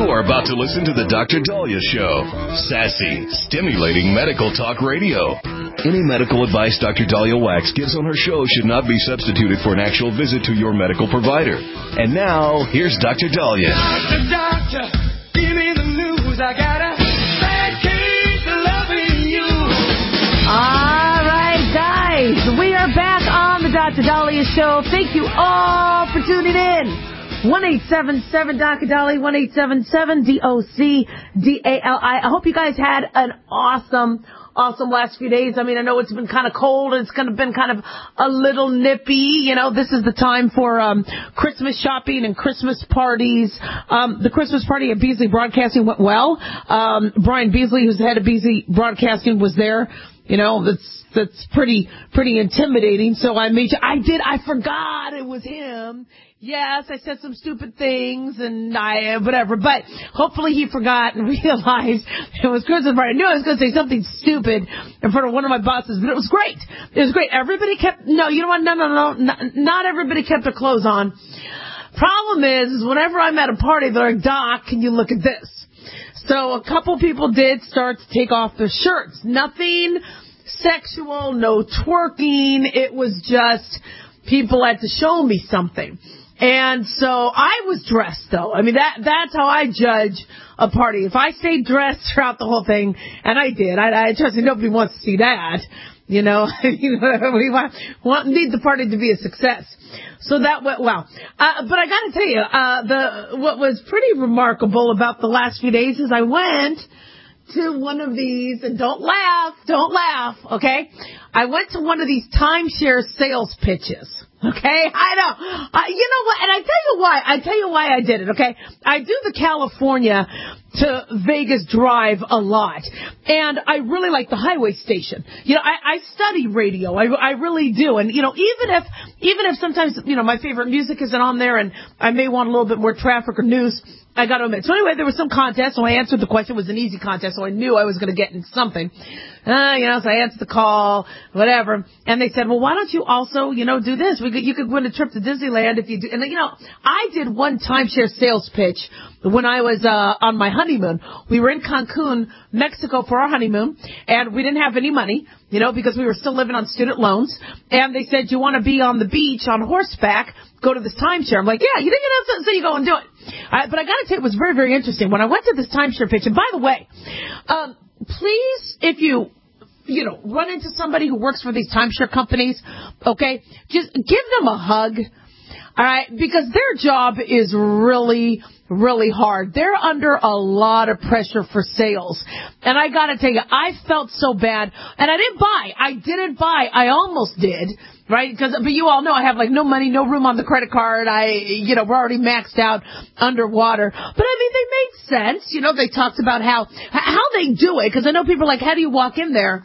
You're about to listen to the Dr. Daliah Show. Sassy, stimulating medical talk radio. Any medical advice Dr. Daliah Wax gives on her show should not be substituted for an actual visit to your medical provider. And now, here's Dr. Daliah. Doctor, give me the news. I got a bad case of loving you. All right, guys. We are back on the Dr. Daliah Show. Thank you all for tuning in. 1-877-Dr. Daliah, 1-877-DOC-DALI. I hope you guys had an awesome last few days. I mean, I know it's been kind of cold. It's been kind of a little nippy. You know, this is the time for Christmas shopping and Christmas parties. The Christmas party at Beasley Broadcasting went well. Brian Beasley, who's the head of Beasley Broadcasting, was there. You know, that's pretty intimidating. So I forgot it was him. Yes, I said some stupid things and whatever, but hopefully he forgot and realized it was Christmas party. I knew I was going to say something stupid in front of one of my bosses, but it was great. It was great. Everybody kept, not everybody kept their clothes on. Problem is whenever I'm at a party, they're like, Doc, can you look at this? So a couple people did start to take off their shirts. Nothing sexual, no twerking. It was just people had to show me something. And so I was dressed, though. I mean, that's how I judge a party. If I stayed dressed throughout the whole thing, and I did, I trust me, nobody wants to see that. You know, we need the party to be a success. So that went well. But I got to tell you, what was pretty remarkable about the last few days is I went to one of these, and don't laugh, okay? I went to one of these timeshare sales pitches. Okay, I know. You know what? And I tell you why I did it. Okay, I do the California to Vegas drive a lot, and I really like the highway station. You know, I study radio. I really do. And you know, even if sometimes my favorite music isn't on there, and I may want a little bit more traffic or news, I got to admit. So anyway, there was some contest, so I answered the question. It was an easy contest, so I knew I was going to get in something. So I answered the call, whatever. And they said, well, why don't you also, do this? You could win a trip to Disneyland if you do. And, I did one timeshare sales pitch when I was on my honeymoon. We were in Cancun, Mexico for our honeymoon, and we didn't have any money, because we were still living on student loans. And they said, you want to be on the beach on horseback? Go to this timeshare. I'm like, yeah, you think you know, so you go and do it. But I got to tell you, it was very, very interesting. When I went to this timeshare pitch, and by the way, please, if you run into somebody who works for these timeshare companies, okay, just give them a hug, all right, because their job is really, really hard. They're under a lot of pressure for sales. And I got to tell you, I felt so bad. And I didn't buy. I almost did, right? But you all know I have no money, no room on the credit card. We're already maxed out underwater. But I mean, they made sense. They talked about how they do it. Because I know people are like, how do you walk in there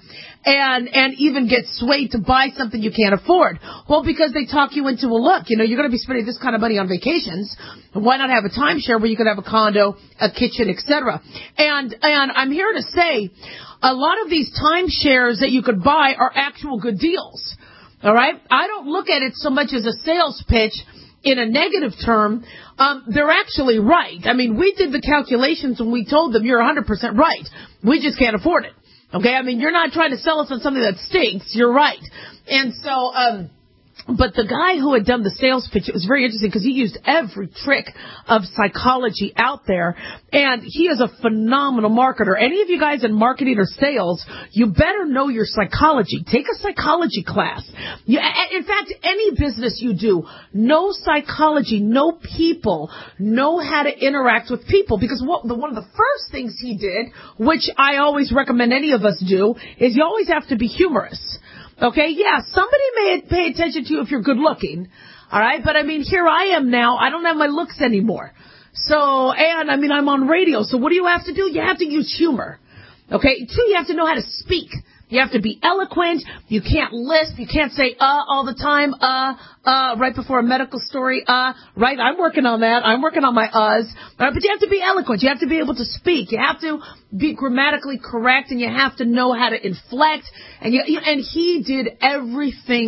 and even get swayed to buy something you can't afford? Well, because they talk you into, look, you're going to be spending this kind of money on vacations. Why not have a timeshare where you could have a condo, a kitchen, etc.? And I'm here to say a lot of these timeshares that you could buy are actual good deals. All right? I don't look at it so much as a sales pitch in a negative term. They're actually right. I mean, we did the calculations and we told them you're 100% right. We just can't afford it. Okay? I mean, you're not trying to sell us on something that stinks. You're right. And so, but the guy who had done the sales pitch, it was very interesting because he used every trick of psychology out there, and he is a phenomenal marketer. Any of you guys in marketing or sales, you better know your psychology. Take a psychology class. In fact, any business you do, know psychology, know people, know how to interact with people, because one of the first things he did, which I always recommend any of us do, is you always have to be humorous. Okay, yeah, somebody may pay attention to you if you're good looking, all right? But, I mean, here I am now. I don't have my looks anymore. So, and, I mean, I'm on radio. So what do you have to do? You have to use humor. Okay? 2, you have to know how to speak. You have to be eloquent. You can't lisp. You can't say all the time, right before a medical story, right? I'm working on that. I'm working on my uhs. Right? But you have to be eloquent. You have to be able to speak. You have to be grammatically correct, and you have to know how to inflect. And he did everything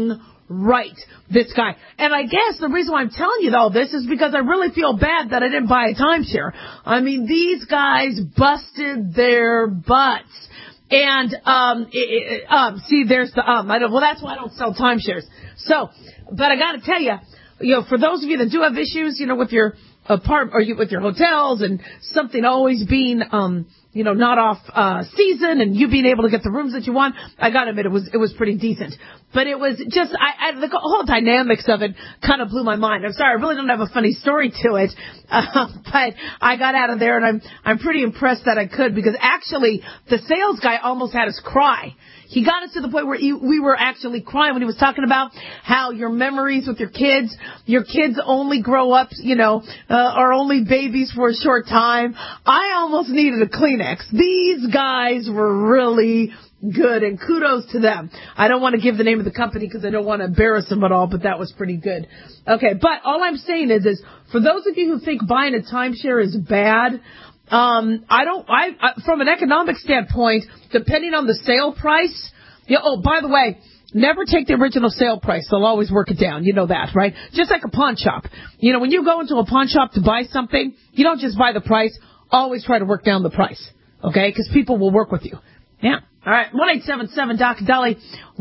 Right, this guy. And I guess the reason why I'm telling you all this is because I really feel bad that I didn't buy a timeshare. I mean, these guys busted their butts. And, see, there's the, well, that's why I don't sell timeshares. So, but I gotta tell you, for those of you that do have issues, with your apartment or with your hotels and something always being, not off season and you being able to get the rooms that you want, I gotta admit it was pretty decent. But it was just, the whole dynamics of it kind of blew my mind. I'm sorry, I really don't have a funny story to it, but I got out of there and I'm pretty impressed that I could, because actually the sales guy almost had us cry. He got us to the point where we were actually crying when he was talking about how your memories with your kids only grow up, are only babies for a short time. I almost needed a Kleenex. These guys were really good, and kudos to them. I don't want to give the name of the company because I don't want to embarrass them at all, but that was pretty good. Okay, but all I'm saying is for those of you who think buying a timeshare is bad, from an economic standpoint, depending on the sale price, by the way, never take the original sale price. They'll always work it down. You know that, right? Just like a pawn shop. When you go into a pawn shop to buy something, you don't just buy the price. Always try to work down the price. Okay? Because people will work with you. Yeah. All right. 1-877-Dr. Dolly.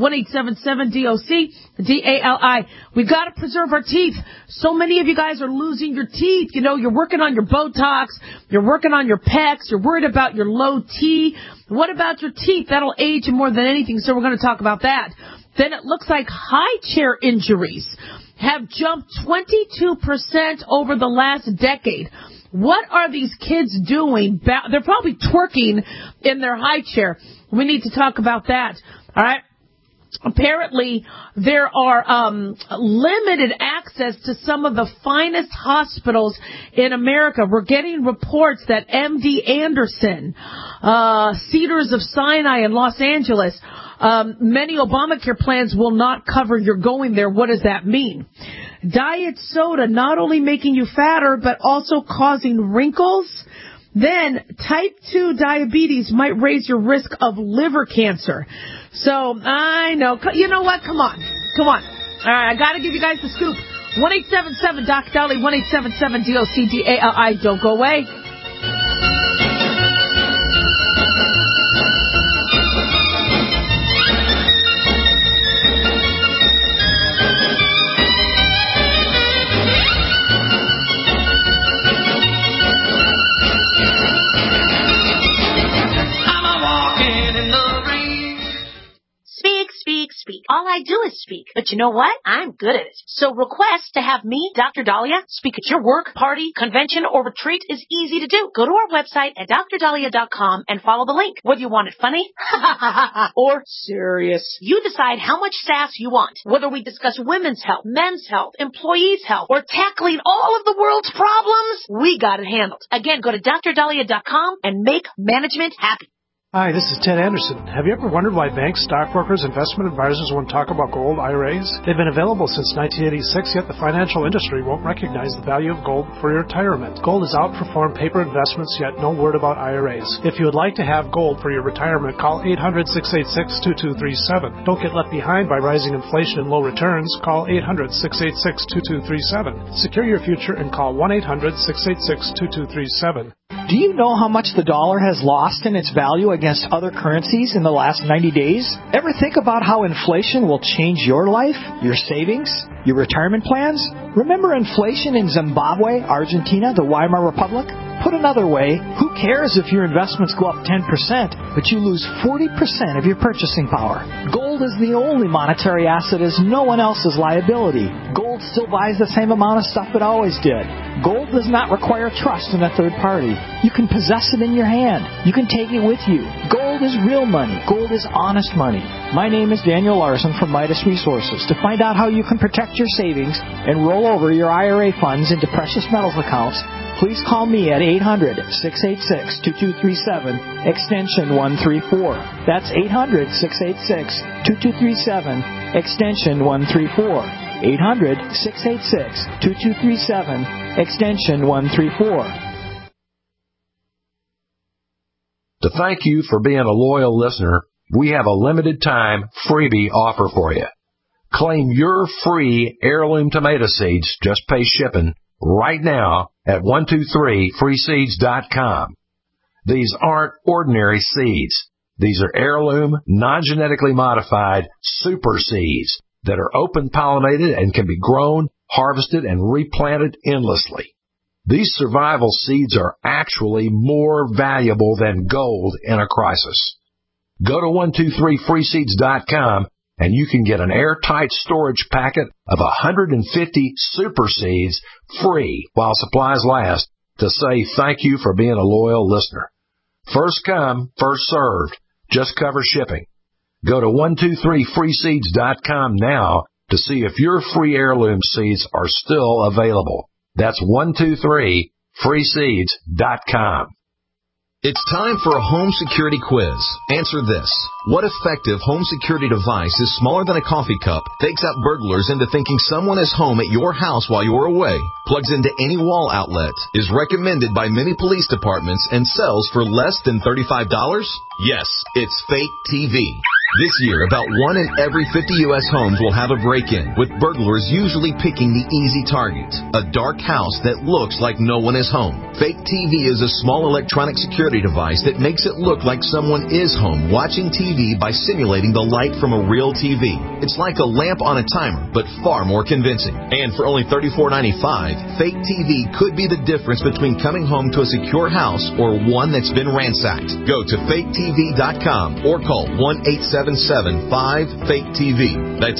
1-877-DOC-DALI. We've got to preserve our teeth. So many of you guys are losing your teeth. You're working on your Botox. You're working on your pecs. You're worried about your low T. What about your teeth? That'll age you more than anything. So we're going to talk about that. Then it looks like high chair injuries have jumped 22% over the last decade. What are these kids doing? They're probably twerking in their high chair. We need to talk about that. All right. Apparently, there are limited access to some of the finest hospitals in America. We're getting reports that MD Anderson, Cedars of Sinai in Los Angeles, many Obamacare plans will not cover your going there. What does that mean? Diet soda not only making you fatter, but also causing wrinkles. Then type 2 diabetes might raise your risk of liver cancer. So I know. You know what? Come on. All right, I got to give you guys the scoop. 1-877-Dr. Dolly, 1-877-DOC-DALI. Don't go away. Speak. All I do is speak. But you know what? I'm good at it. So request to have me, Dr. Dahlia, speak at your work, party, convention, or retreat is easy to do. Go to our website at drdahlia.com and follow the link. Whether you want it funny or serious, you decide how much sass you want. Whether we discuss women's health, men's health, employees' health, or tackling all of the world's problems, we got it handled. Again, go to drdahlia.com and make management happy. Hi, this is Ted Anderson. Have you ever wondered why banks, stockbrokers, investment advisors won't talk about gold IRAs? They've been available since 1986, yet the financial industry won't recognize the value of gold for your retirement. Gold has outperformed paper investments, yet no word about IRAs. If you would like to have gold for your retirement, call 800-686-2237. Don't get left behind by rising inflation and low returns. Call 800-686-2237. Secure your future and call 1-800-686-2237. Do you know how much the dollar has lost in its value against other currencies in the last 90 days? Ever think about how inflation will change your life, your savings, your retirement plans? Remember inflation in Zimbabwe, Argentina, the Weimar Republic? Put another way, who cares if your investments go up 10%, but you lose 40% of your purchasing power? Gold is the only monetary asset as no one else's liability. Gold still buys the same amount of stuff it always did. Gold does not require trust in a third party. You can possess it in your hand. You can take it with you. Gold is real money. Gold is honest money. My name is Daniel Larson from Midas Resources. To find out how you can protect your savings and roll over your IRA funds into precious metals accounts, please call me at 800-686-2237, extension 134. That's 800-686-2237, extension 134. 800-686-2237, extension 134. To thank you for being a loyal listener, we have a limited time freebie offer for you. Claim your free heirloom tomato seeds. Just pay shipping right now at 123freeseeds.com. These aren't ordinary seeds. These are heirloom, non-genetically modified super seeds that are open pollinated and can be grown, harvested, and replanted endlessly. These survival seeds are actually more valuable than gold in a crisis. Go to 123freeseeds.com and you can get an airtight storage packet of 150 super seeds free while supplies last to say thank you for being a loyal listener. First come, first served. Just cover shipping. Go to 123freeseeds.com now to see if your free heirloom seeds are still available. That's 123freeseeds.com. It's time for a home security quiz. Answer this. What effective home security device is smaller than a coffee cup, fakes out burglars into thinking someone is home at your house while you're away, plugs into any wall outlet, is recommended by many police departments, and sells for less than $35? Yes, it's Fake TV. This year, about 1 in every 50 U.S. homes will have a break-in, with burglars usually picking the easy target, a dark house that looks like no one is home. Fake TV is a small electronic security device that makes it look like someone is home watching TV by simulating the light from a real TV. It's like a lamp on a timer, but far more convincing. And for only $34.95, Fake TV could be the difference between coming home to a secure house or one that's been ransacked. Go to faketv.com or call 1-877-5-FAKE-TV. That's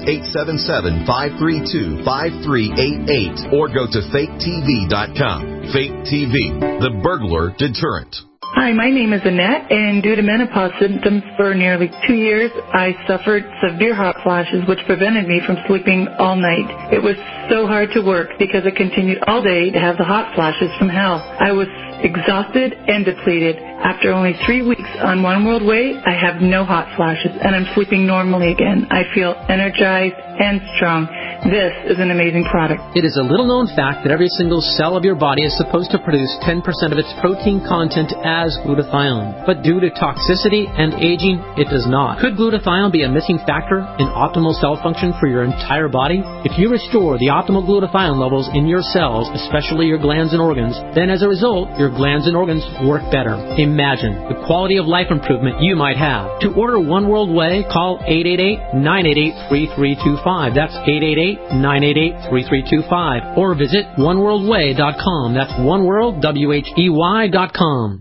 877-532-5388 or go to faketv.com. Fake TV, the burglar deterrent. Hi, my name is Annette, and due to menopause symptoms for nearly 2 years, I suffered severe hot flashes, which prevented me from sleeping all night. It was so hard to work because I continued all day to have the hot flashes from hell. I was exhausted and depleted. After only 3 weeks on One World Way, I have no hot flashes, and I'm sleeping normally again. I feel energized and strong. This is an amazing product. It is a little-known fact that every single cell of your body is supposed to produce 10% of its protein content as glutathione. But due to toxicity and aging, it does not. Could glutathione be a missing factor in optimal cell function for your entire body? If you restore the optimal glutathione levels in your cells, especially your glands and organs, then as a result, your glands and organs work better. Imagine the quality of life improvement you might have. To order One World Way, call 888-988-3325. That's 888-988-3325. Or visit oneworldway.com. That's oneworld.com.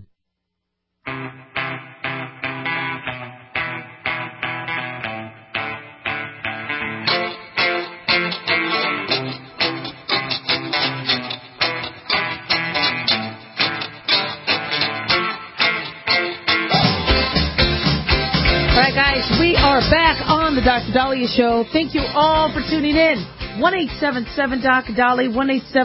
Back on the Dr. Dahlia Show. Thank you all for tuning in. 1-877-Dr.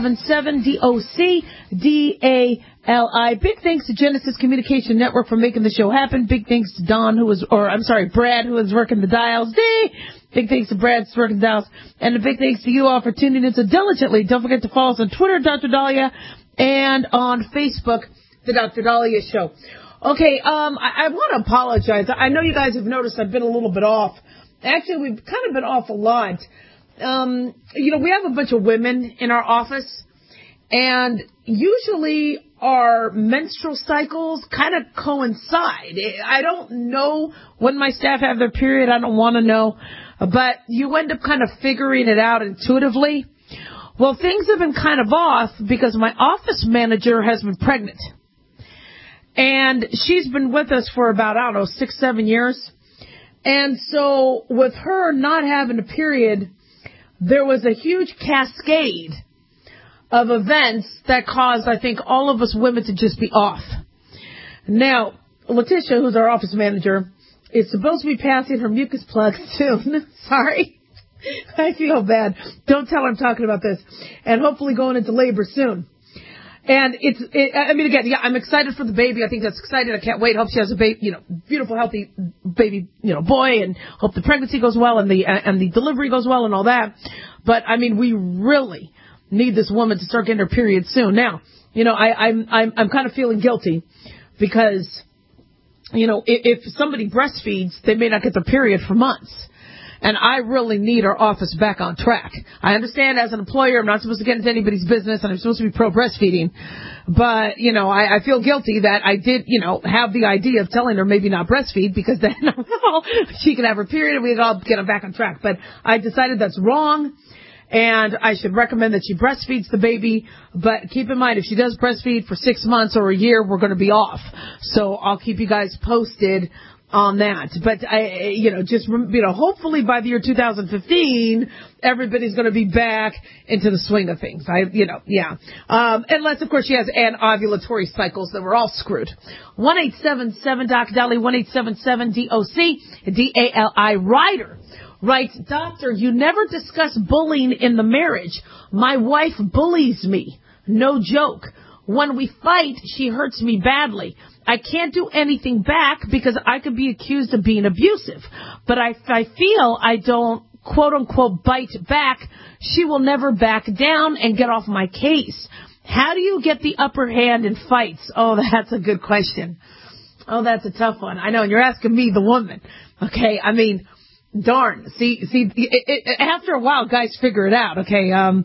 1-877-DOC-DALI. Big thanks to Genesis Communication Network for making the show happen. Big thanks to Brad, who is working the dials. Big thanks to Brad, who's working the dials. And a big thanks to you all for tuning in so diligently. Don't forget to follow us on Twitter, Dr. Dahlia, and on Facebook, the Dr. Dahlia Show. Okay, I want to apologize. I know you guys have noticed I've been a little bit off. Actually, we've kind of been off a lot. We have a bunch of women in our office, and usually our menstrual cycles kind of coincide. I don't know when my staff have their period. I don't want to know. But you end up kind of figuring it out intuitively. Well, things have been kind of off because my office manager has been pregnant. And she's been with us for about, 6-7 years. And so with her not having a period, there was a huge cascade of events that caused, I think, all of us women to just be off. Now, Letitia, who's our office manager, is supposed to be passing her mucus plug soon. Sorry. I feel bad. Don't tell her I'm talking about this. And hopefully going into labor soon. And I'm excited for the baby. I think that's exciting. I can't wait. Hope she has a baby, beautiful, healthy baby, boy, and hope the pregnancy goes well and the delivery goes well and all that. But we really need this woman to start getting her period soon. Now, I'm kind of feeling guilty because, if somebody breastfeeds, they may not get their period for months. and I really need our office back on track. I understand as an employer, I'm not supposed to get into anybody's business, and I'm supposed to be pro-breastfeeding. But, I feel guilty that I did, have the idea of telling her maybe not breastfeed, because then she can have her period and we can all get her back on track. But I decided that's wrong, and I should recommend that she breastfeeds the baby. But keep in mind, if she does breastfeed for 6 months or a year, we're going to be off. So I'll keep you guys posted on that. But hopefully by the year 2015, everybody's going to be back into the swing of things. Unless of course she has anovulatory cycles, then we're all screwed. 1-877-DOC-DOLLY, 1-877-DOC-DALI. Ryder writes, Doctor, you never discuss bullying in the marriage. My wife bullies me. No joke. When we fight, she hurts me badly. I can't do anything back because I could be accused of being abusive. But I feel I don't, quote unquote, bite back. She will never back down and get off my case. How do you get the upper hand in fights? Oh, that's a good question. Oh, that's a tough one. I know, and you're asking me, the woman. Okay, I mean, darn. See, after a while, guys figure it out, okay?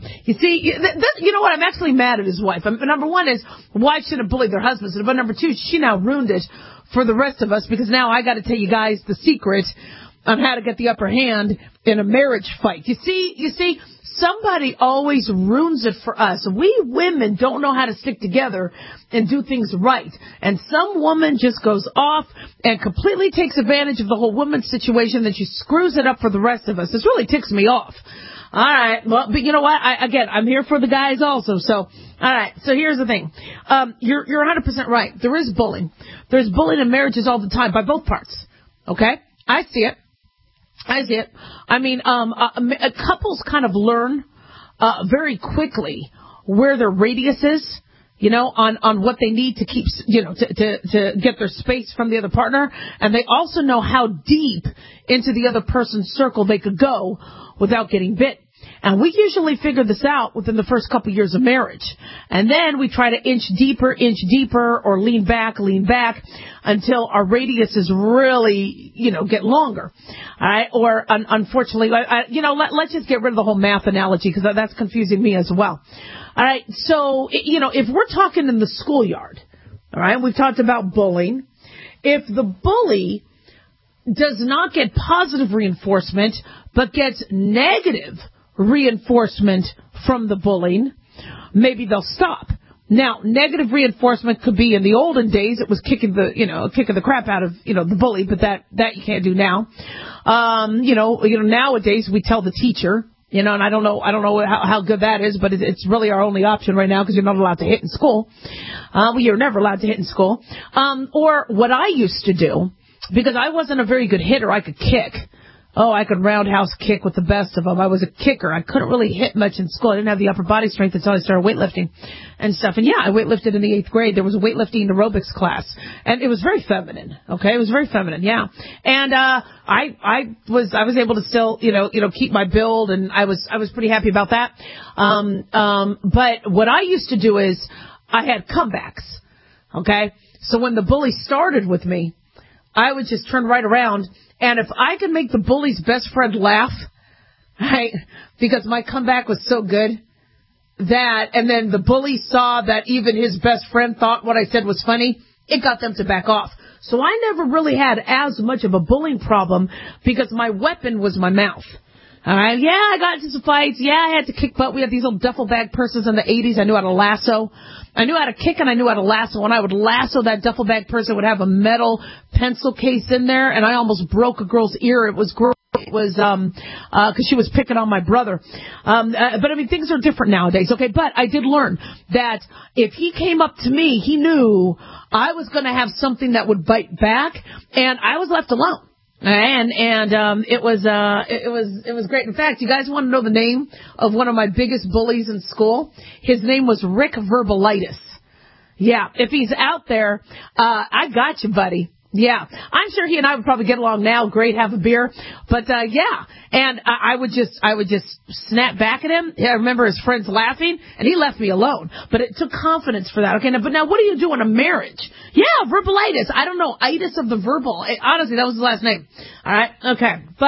You know what? I'm actually mad at his wife. Number one is, wives shouldn't bully their husbands. But number two, she now ruined it for the rest of us, because now I got to tell you guys the secret on how to get the upper hand in a marriage fight. You see, somebody always ruins it for us. We women don't know how to stick together and do things right. And some woman just goes off and completely takes advantage of the whole woman situation, then she screws it up for the rest of us. This really ticks me off. All right. Well, but you know what? I'm here for the guys also. So, all right. So here's the thing. You're 100% right. There is bullying. There's bullying in marriages all the time by both parts. Okay? I see it. I mean, couples kind of learn very quickly where their radius is, on what they need to keep, to get their space from the other partner. And they also know how deep into the other person's circle they could go without getting bit. And we usually figure this out within the first couple years of marriage. And then we try to inch deeper, or lean back until our radius is really, get longer. All right. Or unfortunately, let's just get rid of the whole math analogy, because that's confusing me as well. All right. So, if we're talking in the schoolyard, all right, we've talked about bullying. If the bully does not get positive reinforcement, but gets negative reinforcement from the bullying, maybe they'll stop. Now, negative reinforcement could be, in the olden days, it was kicking the crap out of, the bully, but that you can't do now. Nowadays we tell the teacher, and I don't know how good that is, but it's really our only option right now, because you're not allowed to hit in school. You're never allowed to hit in school. Or what I used to do, because I wasn't a very good hitter, I could kick. Oh, I could roundhouse kick with the best of them. I was a kicker. I couldn't really hit much in school. I didn't have the upper body strength until I started weightlifting and stuff. And yeah, I weightlifted in the 8th grade. There was a weightlifting aerobics class, and it was very feminine. Okay, it was very feminine. Yeah, and I was able to still keep my build, and I was pretty happy about that. But what I used to do is I had comebacks. Okay, so when the bully started with me, I would just turn right around. And if I could make the bully's best friend laugh, right, because my comeback was so good, and then the bully saw that even his best friend thought what I said was funny, it got them to back off. So I never really had as much of a bullying problem, because my weapon was my mouth. All right, yeah, I got into some fights. Yeah, I had to kick butt. We had these little duffel bag purses in the 80s. I knew how to lasso. I knew how to kick, and I knew how to lasso. When I would lasso, that duffel bag purse, it would have a metal pencil case in there, and I almost broke a girl's ear. It was gross. It was because she was picking on my brother. But I mean, things are different nowadays. Okay, but I did learn that if he came up to me, he knew I was going to have something that would bite back, and I was left alone. And it was great. In fact, you guys want to know the name of one of my biggest bullies in school? His name was Rick Verbalitis. Yeah, if he's out there, I got you, buddy. Yeah, I'm sure he and I would probably get along now. Great, have a beer. But yeah, and I would just snap back at him. I remember his friends laughing, and he left me alone. But it took confidence for that. Okay, but now what do you do in a marriage? Yeah, verbalitis. I don't know, itis of the verbal. Honestly, that was his last name. All right, okay. But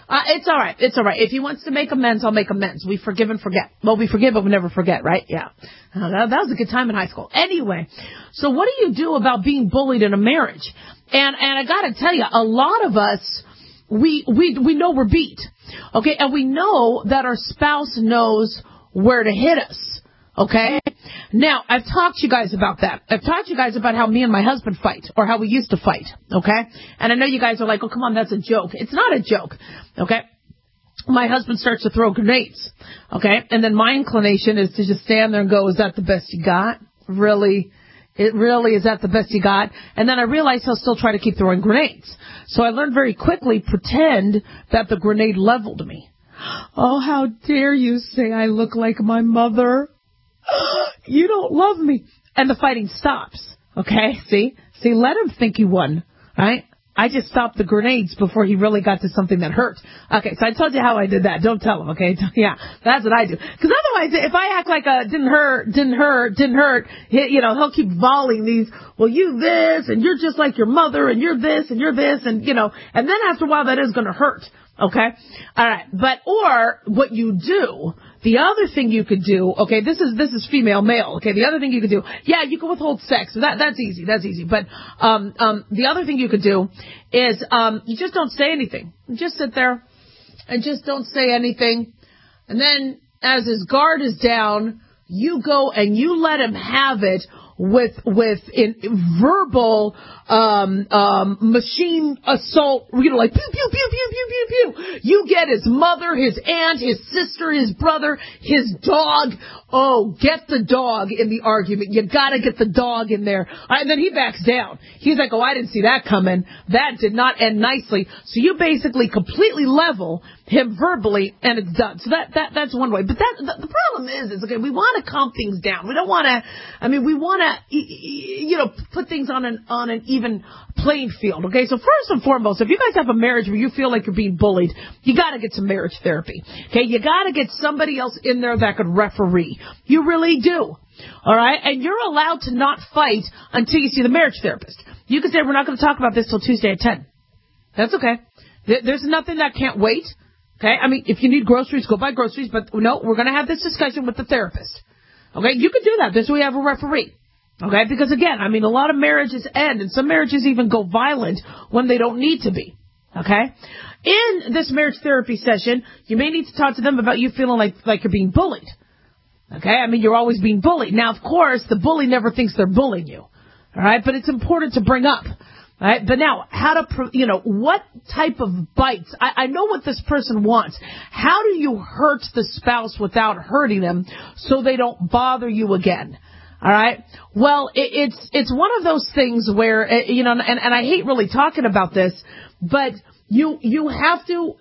It's all right. It's all right. If he wants to make amends, I'll make amends. We forgive and forget. Well, we forgive, but we never forget, right? Yeah. That was a good time in high school. Anyway, so what do you do about being bullied in a marriage? And I got to tell you, a lot of us, we know we're beat. Okay? And we know that our spouse knows where to hit us. Okay? Now, I've talked to you guys about that. I've talked to you guys about how me and my husband fight, or how we used to fight. Okay? And I know you guys are like, oh, come on, that's a joke. It's not a joke. Okay? My husband starts to throw grenades. Okay? And then my inclination is to just stand there and go, is that the best you got? Really? Is that the best you got? And then I realize he'll still try to keep throwing grenades. So I learned very quickly, pretend that the grenade leveled me. Oh, how dare you say I look like my mother? You don't love me. And the fighting stops. Okay? See, let him think he won. Right? I just stopped the grenades before he really got to something that hurt. Okay, so I told you how I did that. Don't tell him, okay? Yeah, that's what I do. Because otherwise, if I act like didn't hurt, he'll keep volleying these, well, you this, and you're just like your mother, and you're this, and you're this, and, and then after a while that is going to hurt. Okay? All right. Or what you do, the other thing you could do, okay, this is female, male, okay, the other thing you could do, yeah, you can withhold sex, that's easy, but, the other thing you could do is, you just don't say anything. You just sit there and just don't say anything. And then as his guard is down, you go and you let him have it in verbal, machine assault, like pew, pew, pew, pew, pew, pew, pew. You get his mother, his aunt, his sister, his brother, his dog. Oh, get the dog in the argument. You gotta get the dog in there. And then he backs down. He's like, oh, I didn't see that coming. That did not end nicely. So you basically completely level him verbally, and it's done. So that's one way. But the problem is okay, we want to calm things down. We don't want to, we want to, put things on an even playing field. Okay, so first and foremost, if you guys have a marriage where you feel like you're being bullied, you got to get some marriage therapy. Okay, you got to get somebody else in there that could referee. You really do. All right, and you're allowed to not fight until you see the marriage therapist. You can say, we're not going to talk about this till Tuesday at 10. That's okay. There's nothing that can't wait. Okay, if you need groceries, go buy groceries, but no, we're going to have this discussion with the therapist. Okay, you can do that. This way we have a referee. Okay, because again, a lot of marriages end, and some marriages even go violent when they don't need to be. Okay? In this marriage therapy session, you may need to talk to them about you feeling like you're being bullied. Okay? You're always being bullied. Now, of course, the bully never thinks they're bullying you. All right? But it's important to bring up. All right? But now, what type of bites? I know what this person wants. How do you hurt the spouse without hurting them so they don't bother you again? All right. Well, it's one of those things where, and I hate really talking about this, but you have to,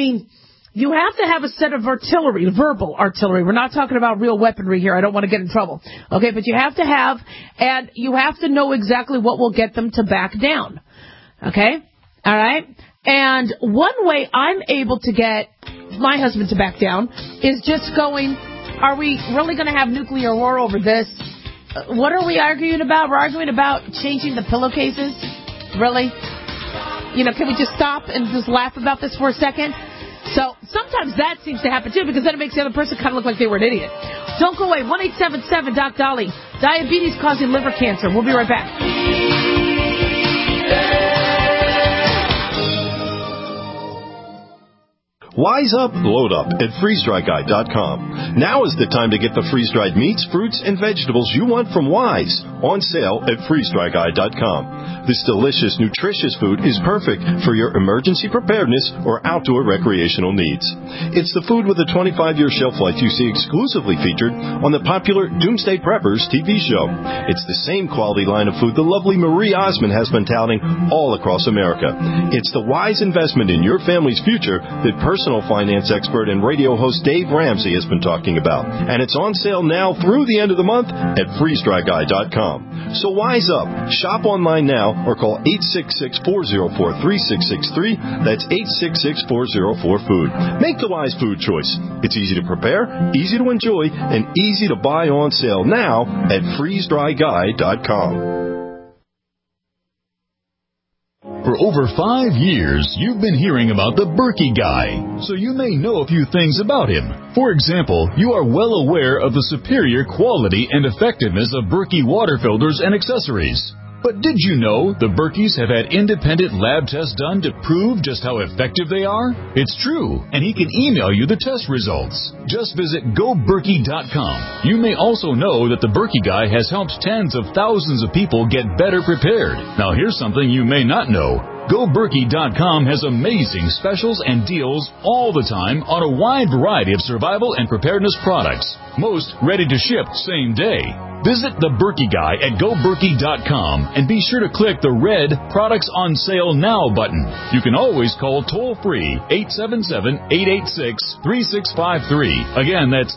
you have to have a set of artillery, verbal artillery. We're not talking about real weaponry here. I don't want to get in trouble. Okay. But you have to have, and you have to know exactly what will get them to back down. Okay. All right. And one way I'm able to get my husband to back down is just going, are we really going to have nuclear war over this? What are we arguing about? We're arguing about changing the pillowcases? Really? Can we just stop and just laugh about this for a second? So sometimes that seems to happen too, because then it makes the other person kind of look like they were an idiot. Don't go away. 1-877-DOC-DOLLY. Diabetes causing liver cancer. We'll be right back. Wise up, load up at freezedryguy.com. Now is the time to get the freeze-dried meats, fruits, and vegetables you want from Wise on sale at freezedryguy.com. This delicious, nutritious food is perfect for your emergency preparedness or outdoor recreational needs. It's the food with a 25-year shelf life you see exclusively featured on the popular Doomsday Preppers TV show. It's the same quality line of food the lovely Marie Osmond has been touting all across America. It's the wise investment in your family's future that personal finance expert and radio host Dave Ramsey has been talking about. And it's on sale now through the end of the month at freezedryguy.com. So wise up. Shop online now or call 866-404-3663. That's 866-404-FOOD. Make the wise food choice. It's easy to prepare, easy to enjoy, and easy to buy on sale now at freezedryguy.com. For over 5 years, you've been hearing about the Berkey Guy, so you may know a few things about him. For example, you are well aware of the superior quality and effectiveness of Berkey water filters and accessories. But did you know the Berkeys have had independent lab tests done to prove just how effective they are? It's true, and he can email you the test results. Just visit GoBerkey.com. You may also know that the Berkey Guy has helped tens of thousands of people get better prepared. Now here's something you may not know. GoBerkey.com has amazing specials and deals all the time on a wide variety of survival and preparedness products. Most ready to ship same day. Visit the Berkey Guy at GoBerkey.com and be sure to click the red Products on Sale Now button. You can always call toll-free 877-886-3653. Again, that's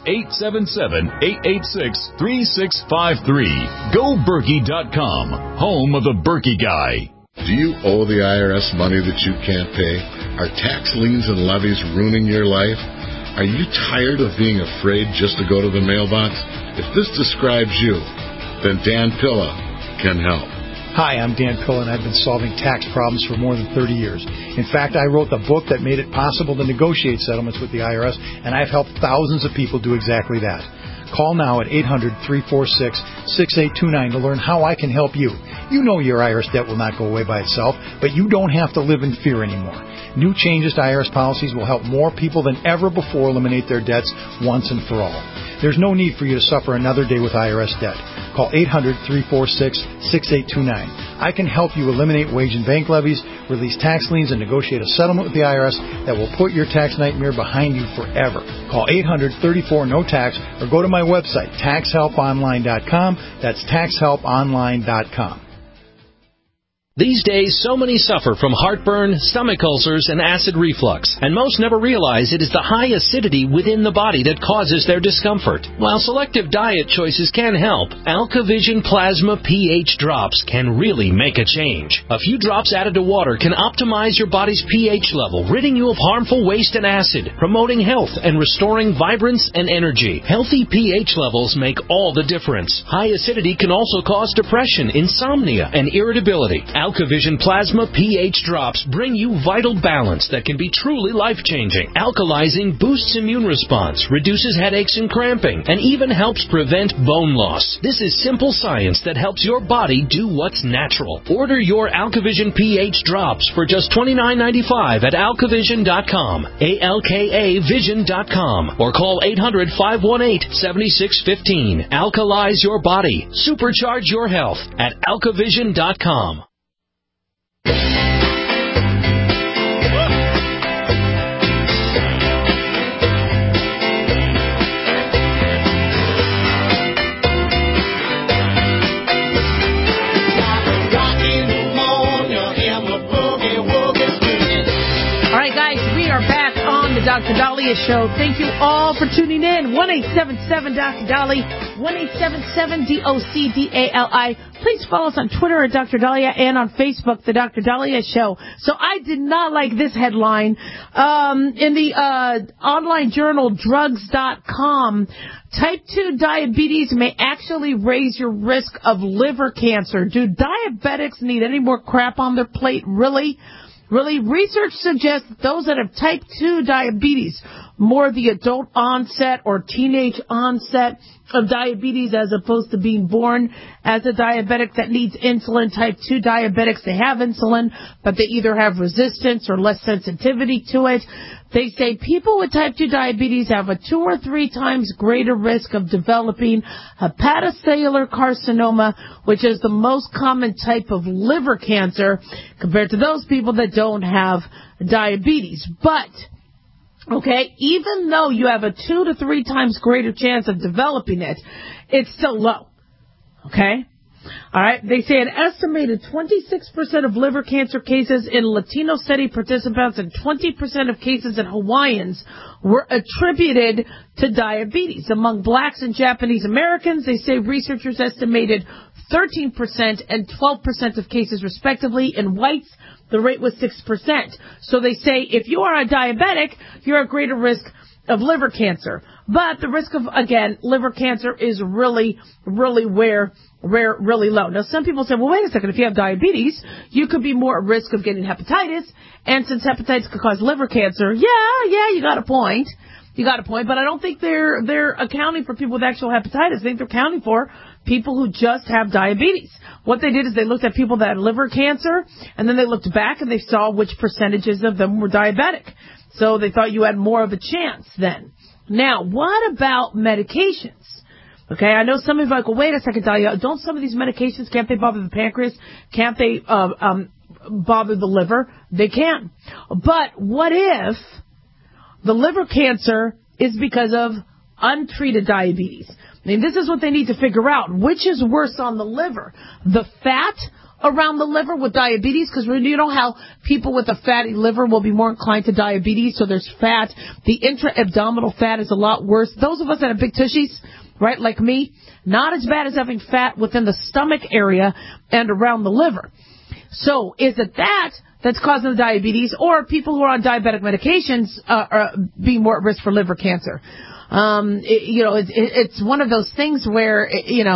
877-886-3653. GoBerkey.com, home of the Berkey Guy. Do you owe the IRS money that you can't pay? Are tax liens and levies ruining your life? Are you tired of being afraid just to go to the mailbox? If this describes you, then Dan Pilla can help. Hi, I'm Dan Pilla, and I've been solving tax problems for more than 30 years. In fact, I wrote the book that made it possible to negotiate settlements with the IRS, and I've helped thousands of people do exactly that. Call now at 800-346-6829 to learn how I can help you. You know your IRS debt will not go away by itself, but you don't have to live in fear anymore. New changes to IRS policies will help more people than ever before eliminate their debts once and for all. There's no need for you to suffer another day with IRS debt. Call 800-346-6829. I can help you eliminate wage and bank levies, release tax liens, and negotiate a settlement with the IRS that will put your tax nightmare behind you forever. Call 800-34-NO-TAX or go to my website, taxhelponline.com. That's taxhelponline.com. These days, so many suffer from heartburn, stomach ulcers, and acid reflux, and most never realize it is the high acidity within the body that causes their discomfort. While selective diet choices can help, AlkaVision Plasma pH drops can really make a change. A few drops added to water can optimize your body's pH level, ridding you of harmful waste and acid, promoting health and restoring vibrance and energy. Healthy pH levels make all the difference. High acidity can also cause depression, insomnia, and irritability. AlkaVision Plasma pH drops bring you vital balance that can be truly life-changing. Alkalizing boosts immune response, reduces headaches and cramping, and even helps prevent bone loss. This is simple science that helps your body do what's natural. Order your AlkaVision pH drops for just $29.95 at AlkaVision.com, ALKAVision.com, or call 800-518-7615. Alkalize your body. Supercharge your health at AlkaVision.com. Dr. Dahlia Show. Thank you all for tuning in. 1-877-Dr. Dali, 1-877-DOCDALI. Please follow us on Twitter at Dr. Dahlia and on Facebook, The Dr. Dahlia Show. So I did not like this headline. In the online journal drugs.com, type 2 diabetes may actually raise your risk of liver cancer. Do diabetics need any more crap on their plate? Really? Really, research suggests that those that have type 2 diabetes, more the adult onset or teenage onset of diabetes as opposed to being born as a diabetic that needs insulin. Type 2 diabetics, they have insulin, but they either have resistance or less sensitivity to it. They say people with type 2 diabetes have a 2 or 3 times greater risk of developing hepatocellular carcinoma, which is the most common type of liver cancer, compared to those people that don't have diabetes. But, okay, even though you have a 2 to 3 times greater chance of developing it, it's still low. Okay? All right. They say an estimated 26% of liver cancer cases in Latino study participants and 20% of cases in Hawaiians were attributed to diabetes. Among blacks and Japanese Americans, they say researchers estimated 13% and 12% of cases respectively. In whites, the rate was 6%. So they say if you are a diabetic, you're at greater risk of liver cancer. But the risk of, again, liver cancer is really, really really low. Now, some people say, well, wait a second, if you have diabetes, you could be more at risk of getting hepatitis. And since hepatitis could cause liver cancer, yeah, you got a point. But I don't think they're accounting for people with actual hepatitis. I think they're accounting for people who just have diabetes. What they did is they looked at people that had liver cancer, and then they looked back and they saw which percentages of them were diabetic. So they thought you had more of a chance then. Now, what about medications? Okay, I know some of you are like, well, wait a second, Dahlia, don't some of these medications, can't they bother the pancreas? Can't they bother the liver? They can. But what if the liver cancer is because of untreated diabetes? I mean, this is what they need to figure out. Which is worse on the liver? The fat around the liver with diabetes? Because you know how people with a fatty liver will be more inclined to diabetes, so there's fat. The intra-abdominal fat is a lot worse. Those of us that have big tushies, right, like me, not as bad as having fat within the stomach area and around the liver. So is it that's causing the diabetes, or people who are on diabetic medications are being more at risk for liver cancer? It's one of those things where,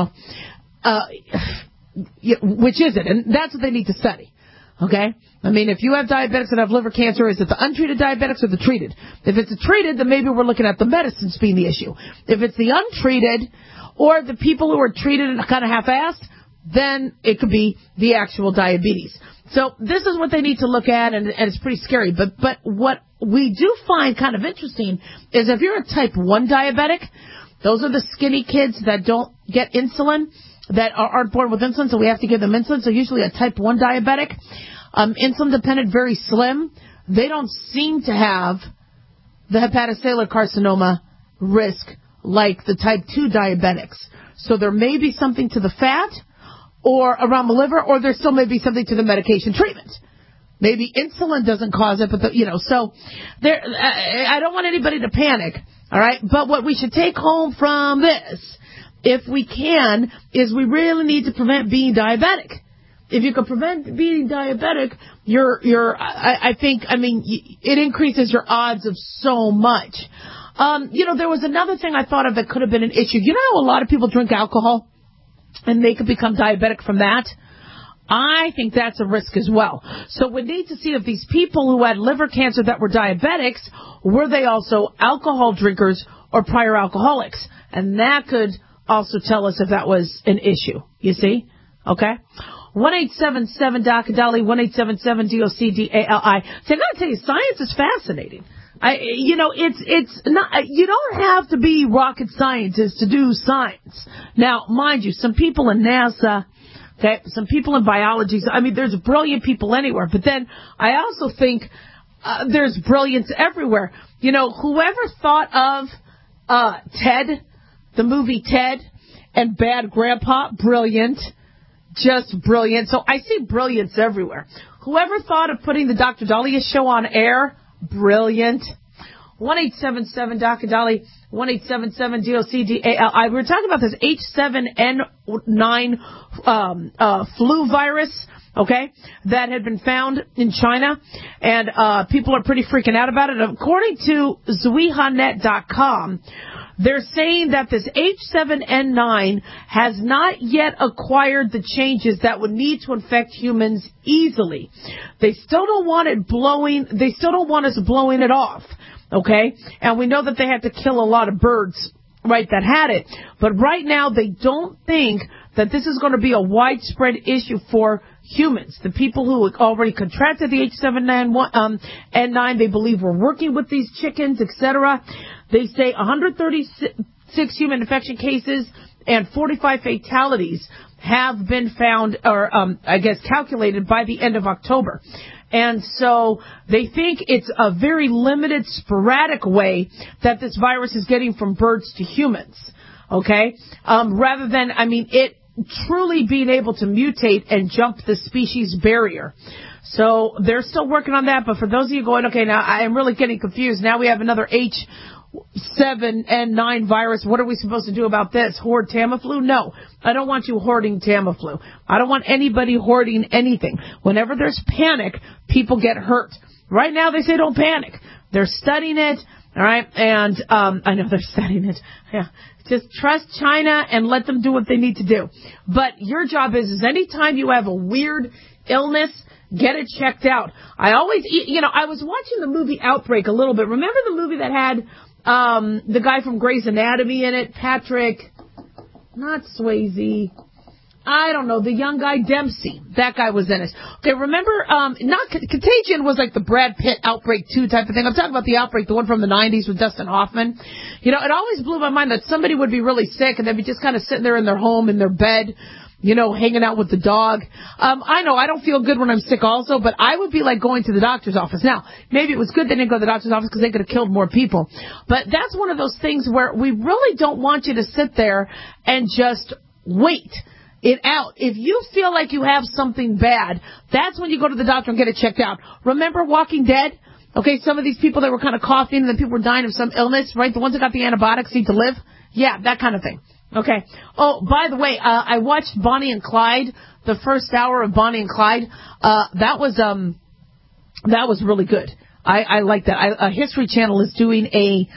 which is it? And that's what they need to study. Okay? I mean, if you have diabetics that have liver cancer, is it the untreated diabetics or the treated? If it's the treated, then maybe we're looking at the medicines being the issue. If it's the untreated or the people who are treated and kind of half-assed, then it could be the actual diabetes. So this is what they need to look at, and it's pretty scary. But what we do find kind of interesting is if you're a type 1 diabetic, those are the skinny kids that don't get insulin, that aren't born with insulin, so we have to give them insulin. So usually a type 1 diabetic, insulin-dependent, very slim, they don't seem to have the hepatocellular carcinoma risk like the type 2 diabetics. So there may be something to the fat or around the liver, or there still may be something to the medication treatment. Maybe insulin doesn't cause it, but so there. I don't want anybody to panic, all right? But what we should take home from this, if we can, is we really need to prevent being diabetic. If you can prevent being diabetic, it increases your odds of so much. There was another thing I thought of that could have been an issue. You know how a lot of people drink alcohol and they could become diabetic from that? I think that's a risk as well. So we need to see if these people who had liver cancer that were diabetics, were they also alcohol drinkers or prior alcoholics? And that could also tell us if that was an issue. You see? Okay? 1-877-DOC-DOLLY, 1-877-DOC-DALI. So I gotta tell you, science is fascinating. It's not, you don't have to be rocket scientists to do science. Now, mind you, some people in NASA, okay, some people in biology, there's brilliant people anywhere, but then I also think, there's brilliance everywhere. Whoever thought of, Ted, the movie Ted, and Bad Grandpa, brilliant. Just brilliant. So I see brilliance everywhere. Whoever thought of putting the Dr. Dahlia show on air, brilliant. 1-877-DOC-DOLLY, 1-877-DOC-DALI. We were talking about this H7N9 flu virus, okay, that had been found in China, and people are pretty freaking out about it. According to Zwihanet.com, they're saying that this H7N9 has not yet acquired the changes that would need to infect humans easily. They still don't want us blowing it off, okay? And we know that they had to kill a lot of birds, right, that had it. But right now they don't think that this is going to be a widespread issue for humans. The people who already contracted the H7N9, they believe we're working with these chickens, etc. They say 136 human infection cases and 45 fatalities have been found, or calculated by the end of October. And so they think it's a very limited, sporadic way that this virus is getting from birds to humans, okay? Rather than, it truly being able to mutate and jump the species barrier. So they're still working on that, but for those of you going, okay, now I am really getting confused. Now we have another H7N9 virus. What are we supposed to do about this? Hoard Tamiflu? No, I don't want you hoarding Tamiflu. I don't want anybody hoarding anything. Whenever there's panic, people get hurt. Right now they say don't panic. They're studying it. All right, and I know they're setting it. Yeah, just trust China and let them do what they need to do. But your job is anytime you have a weird illness, get it checked out. I always, I was watching the movie Outbreak a little bit. Remember the movie that had the guy from Grey's Anatomy in it, Patrick, not Swayze. I don't know, the young guy, Dempsey. That guy was in it. Okay, remember, Contagion was like the Brad Pitt Outbreak 2 type of thing. I'm talking about the Outbreak, the one from the 90s with Dustin Hoffman. It always blew my mind that somebody would be really sick and they'd be just kind of sitting there in their home, in their bed, hanging out with the dog. I know I don't feel good when I'm sick also, but I would be like going to the doctor's office. Now, maybe it was good they didn't go to the doctor's office because they could have killed more people. But that's one of those things where we really don't want you to sit there and just wait it out. If you feel like you have something bad, that's when you go to the doctor and get it checked out. Remember Walking Dead? Okay, some of these people that were kind of coughing and then people were dying of some illness, right? The ones that got the antibiotics need to live. Yeah, that kind of thing. Okay. Oh, by the way, I watched Bonnie and Clyde, the first hour of Bonnie and Clyde. That was really good. I like that. History Channel is doing it's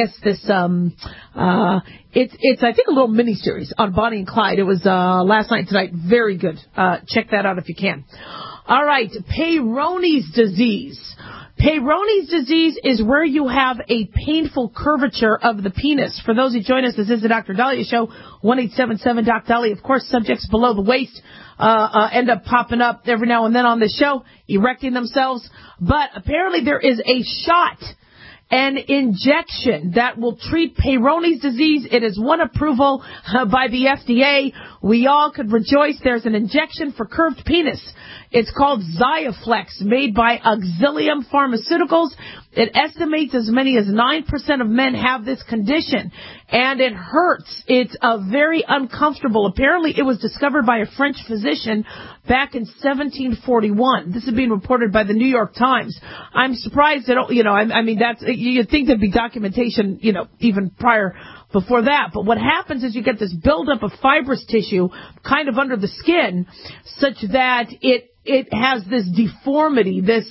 I think a little mini-series on Bonnie and Clyde. It was last night, tonight. Very good. Check that out if you can. All right, Peyronie's disease. Peyronie's disease is where you have a painful curvature of the penis. For those who join us, this is the Dr. Dahlia Show, 1-877-DOC-DAHLIA. Of course, subjects below the waist end up popping up every now and then on the show, erecting themselves. But apparently there is a shot, an injection that will treat Peyronie's disease. It has won approval by the FDA. We all could rejoice. There's an injection for curved penis. It's called Xiaflex, made by Auxilium Pharmaceuticals. It estimates as many as 9% of men have this condition, and it hurts. It's very uncomfortable. Apparently, it was discovered by a French physician back in 1741. This is being reported by the New York Times. I'm surprised that, you'd think there'd be documentation, even prior before that. But what happens is you get this buildup of fibrous tissue kind of under the skin, such that it has this deformity, this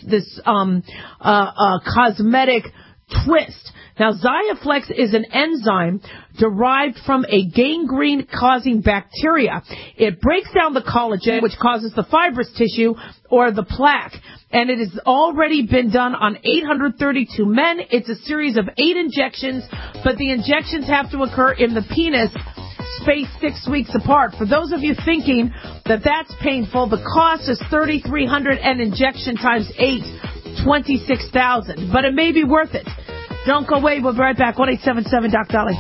cosmetic twist. Now, Xiaflex is an enzyme derived from a gangrene-causing bacteria. It breaks down the collagen, which causes the fibrous tissue or the plaque. And it has already been done on 832 men. It's a series of 8 injections, but the injections have to occur in the penis, spaced 6 weeks apart. For those of you thinking that that's painful, the cost is $3,300 and injection times 8, $26,000. But it may be worth it. Don't go away. We'll be right back. 1-877-DOC-DAHLIA.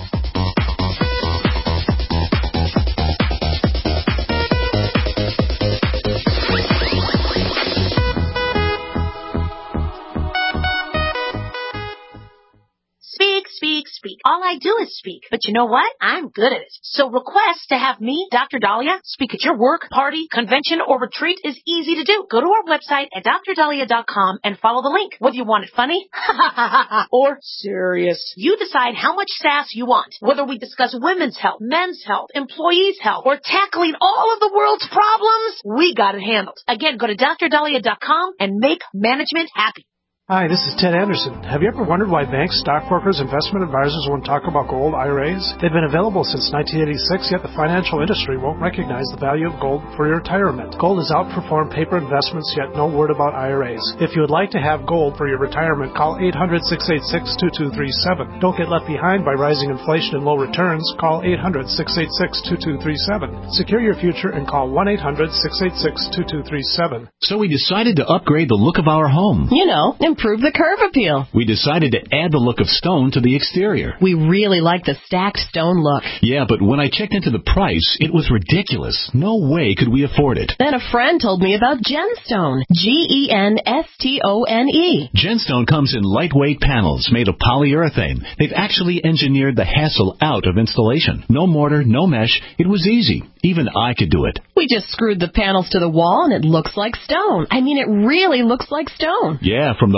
Speak. All I do is speak. But you know what? I'm good at it. So request to have me, Dr. Dahlia, speak at your work, party, convention, or retreat is easy to do. Go to our website at drdahlia.com and follow the link. Whether you want it funny or serious, you decide how much sass you want. Whether we discuss women's health, men's health, employees' health, or tackling all of the world's problems, we got it handled. Again, go to drdahlia.com and make management happy. Hi, this is Ted Anderson. Have you ever wondered why banks, stockbrokers, investment advisors won't talk about gold IRAs? They've been available since 1986, yet the financial industry won't recognize the value of gold for your retirement. Gold has outperformed paper investments, yet no word about IRAs. If you would like to have gold for your retirement, call 800-686-2237. Don't get left behind by rising inflation and low returns. Call 800-686-2237. Secure your future and call 1-800-686-2237. So we decided to upgrade the look of our home. Improve the curve appeal. We decided to add the look of stone to the exterior. We really like the stacked stone look. Yeah, but when I checked into the price, it was ridiculous. No way could we afford it. Then a friend told me about Genstone. Genstone. Genstone comes in lightweight panels made of polyurethane. They've actually engineered the hassle out of installation. No mortar, no mesh. It was easy. Even I could do it. We just screwed the panels to the wall and it looks like stone. I mean, it really looks like stone. Yeah, from the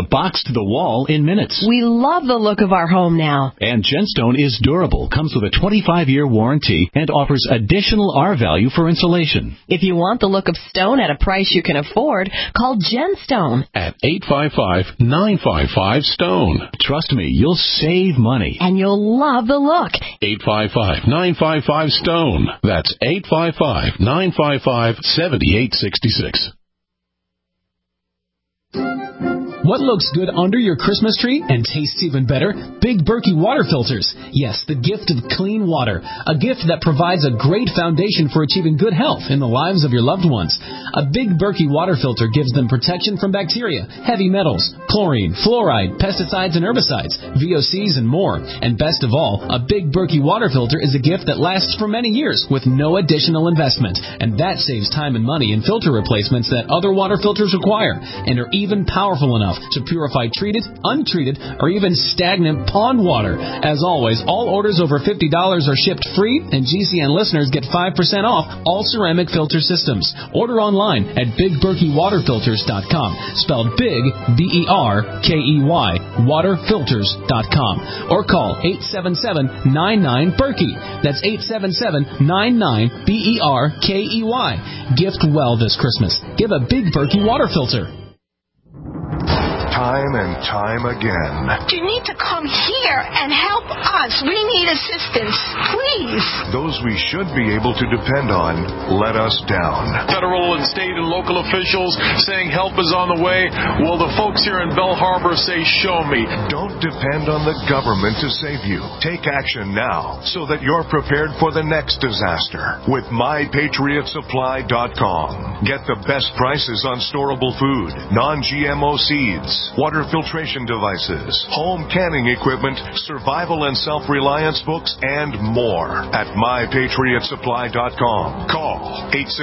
box to the wall in minutes. We love the look of our home now. And Gemstone is durable, comes with a 25-year warranty, and offers additional R-value for insulation. If you want the look of stone at a price you can afford, call Gemstone at 855-955-STONE. Trust me, you'll save money. And you'll love the look. 855-955-STONE. That's 855-955-7866. What looks good under your Christmas tree and tastes even better? Big Berkey water filters. Yes, the gift of clean water. A gift that provides a great foundation for achieving good health in the lives of your loved ones. A Big Berkey water filter gives them protection from bacteria, heavy metals, chlorine, fluoride, pesticides and herbicides, VOCs and more. And best of all, a Big Berkey water filter is a gift that lasts for many years with no additional investment. And that saves time and money in filter replacements that other water filters require and are even powerful enough to purify treated, untreated, or even stagnant pond water. As always, all orders over $50 are shipped free, and GCN listeners get 5% off all ceramic filter systems. Order online at BigBerkeyWaterFilters.com, spelled Big, B-E-R-K-E-Y, waterfilters.com, or call 877-99-BERKEY. That's 877-99-BERKEY. Gift well this Christmas. Give a Big Berkey water filter. Time and time again. You need to come here and help us. We need assistance, please. Those we should be able to depend on let us down. Federal and state and local officials saying help is on the way. Well, the folks here in Belle Harbor say, show me. Don't depend on the government to save you. Take action now so that you're prepared for the next disaster with MyPatriotSupply.com. Get the best prices on storable food, non-GMO seeds, water filtration devices, home canning equipment, survival and self-reliance books, and more at MyPatriotSupply.com. Call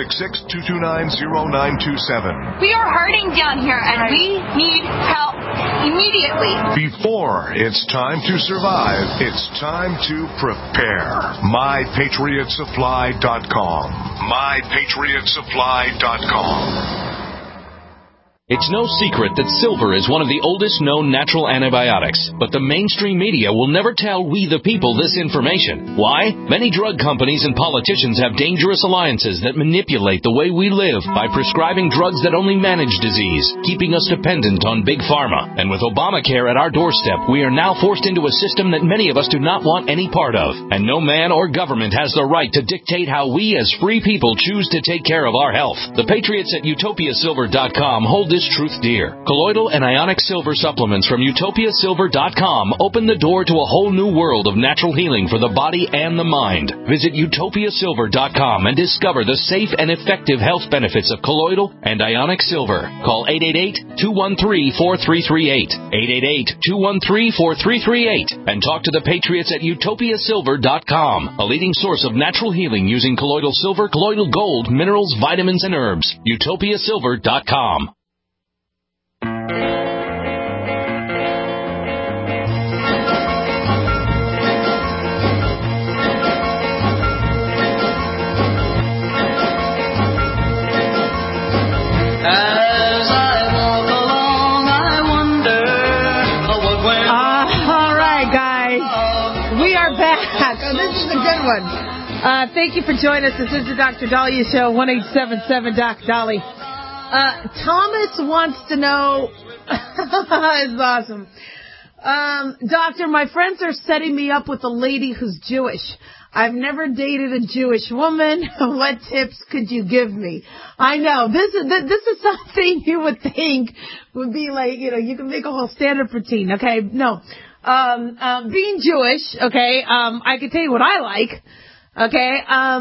866-229-0927. We are hurting down here, and we need help immediately. Before it's time to survive, it's time to prepare. MyPatriotSupply.com. MyPatriotSupply.com. It's no secret that silver is one of the oldest known natural antibiotics, but the mainstream media will never tell we the people this information. Why? Many drug companies and politicians have dangerous alliances that manipulate the way we live by prescribing drugs that only manage disease, keeping us dependent on big pharma. And with Obamacare at our doorstep, we are now forced into a system that many of us do not want any part of. And no man or government has the right to dictate how we as free people choose to take care of our health. The patriots at UtopiaSilver.com hold this truth dear. Colloidal and ionic silver supplements from UtopiaSilver.com open the door to a whole new world of natural healing for the body and the mind. Visit UtopiaSilver.com and discover the safe and effective health benefits of colloidal and ionic silver. Call 888-213-4338. 888-213-4338 and talk to the patriots at UtopiaSilver.com, a leading source of natural healing using colloidal silver, colloidal gold, minerals, vitamins, and herbs. UtopiaSilver.com. Thank you for joining us. This is the Dr. Dahlia Show, 1-877-Doc-Dolly. Thomas wants to know, it's awesome. Doctor, my friends are setting me up with a lady who's Jewish. I've never dated a Jewish woman. What tips could you give me? I know, this is something you would think would be like, you can make a whole stand-up routine, okay? No. Being Jewish, okay, I can tell you what I like. Okay,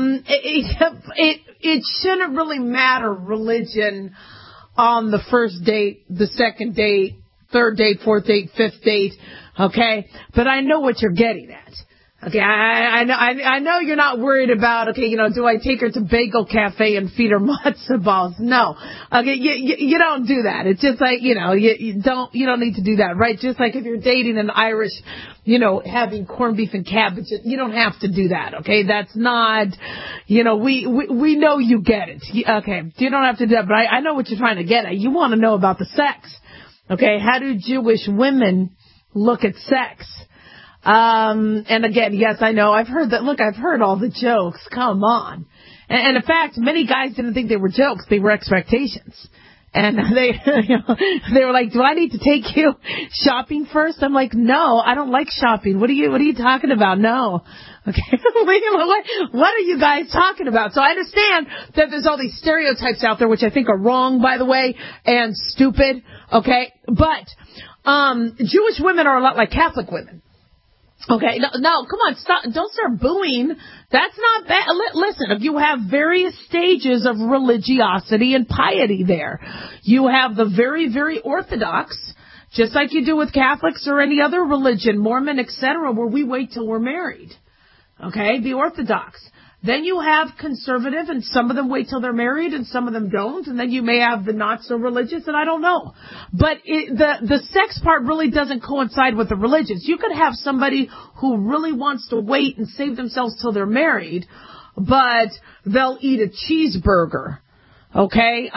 it shouldn't really matter religion on the first date, the second date, third date, fourth date, fifth date. Okay, but I know what you're getting at. Okay, I know you're not worried about, do I take her to Bagel Cafe and feed her matzo balls? No. Okay, you don't do that. It's just like, you don't need to do that, right? Just like if you're dating an Irish, having corned beef and cabbage, you don't have to do that, okay? That's not, we know you get it. Okay, you don't have to do that, but I know what you're trying to get at. You want to know about the sex. Okay, how do Jewish women look at sex? And again, yes, I know, I've heard that. Look, I've heard all the jokes. Come on. And in fact, many guys didn't think they were jokes. They were expectations. And they were like, do I need to take you shopping first? I'm like, no, I don't like shopping. What are you talking about? No. Okay. What are you guys talking about? So I understand that there's all these stereotypes out there, which I think are wrong, by the way, and stupid. Okay. But, Jewish women are a lot like Catholic women. Okay, no, come on, stop, don't start booing. That's not bad. Listen, you have various stages of religiosity and piety there. You have the very, very Orthodox, just like you do with Catholics or any other religion, Mormon, etc., where we wait till we're married. Okay, the Orthodox. Then you have conservative, and some of them wait till they're married, and some of them don't. And then you may have the not so religious, and I don't know. But the sex part really doesn't coincide with the religious. You could have somebody who really wants to wait and save themselves till they're married, but they'll eat a cheeseburger. Okay,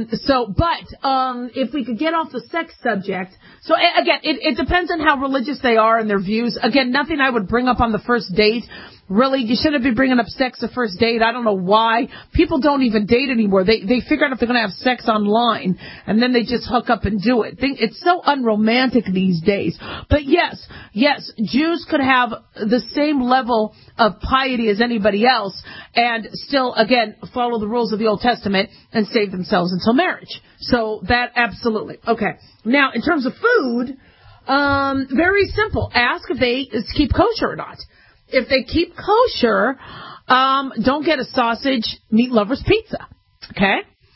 if we could get off the sex subject, so again, it depends on how religious they are and their views. Again, nothing I would bring up on the first date. Really, you shouldn't be bringing up sex the first date. I don't know why. People don't even date anymore. They figure out if they're going to have sex online, and then they just hook up and do it. It's so unromantic these days. But yes, Jews could have the same level of piety as anybody else and still, again, follow the rules of the Old Testament and save themselves until marriage. So that absolutely. Okay. Now, in terms of food, very simple. Ask if they keep kosher or not. If they keep kosher, don't get a sausage meat lover's pizza. Okay?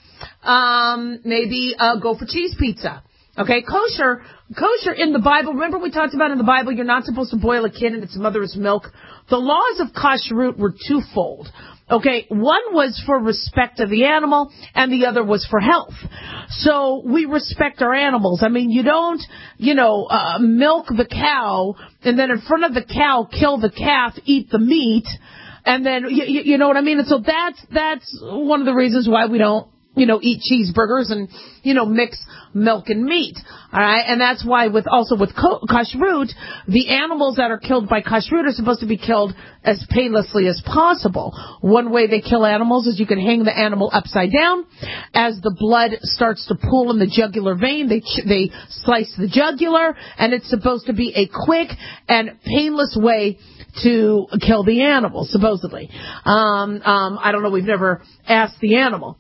Maybe go for cheese pizza. Okay? Kosher in the Bible, remember we talked about in the Bible, you're not supposed to boil a kid in its mother's milk. The laws of kashrut were twofold. Okay, one was for respect of the animal, and the other was for health. So we respect our animals. I mean, you don't, milk the cow, and then in front of the cow, kill the calf, eat the meat, and then, you know what I mean? And so that's one of the reasons why we don't, eat cheeseburgers and, mix milk and meat. All right. And that's why with kashrut, the animals that are killed by kashrut are supposed to be killed as painlessly as possible. One way they kill animals is you can hang the animal upside down. As the blood starts to pool in the jugular vein, they slice the jugular, and it's supposed to be a quick and painless way to kill the animal, supposedly. I don't know. We've never asked the animal.